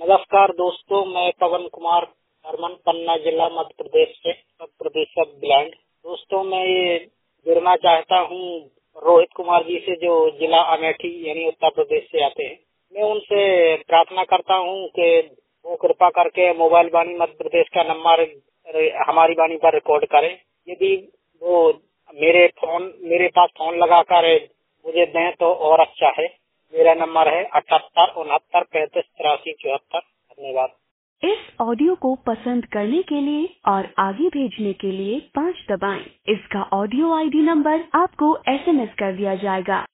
नमस्कार दोस्तों, मैं पवन कुमार हरमन पन्ना जिला मध्य प्रदेश से उत्तर प्रदेश से बिलोंग। दोस्तों, मैं ये जुड़ना चाहता हूँ रोहित कुमार जी से, जो जिला अमेठी यानी उत्तर प्रदेश से आते हैं। मैं उनसे प्रार्थना करता हूँ कि वो कृपा करके मोबाइल वाणी मध्य प्रदेश का नंबर हमारी वाणी पर रिकॉर्ड करें। यदि वो मेरे पास फोन लगाकर मुझे दें तो और अच्छा है। मेरा नंबर है 78 69 35 83 74। धन्यवाद। इस ऑडियो को पसंद करने के लिए और आगे भेजने के लिए 5 दबाएं। इसका ऑडियो आईडी नंबर आपको SMS कर दिया जाएगा।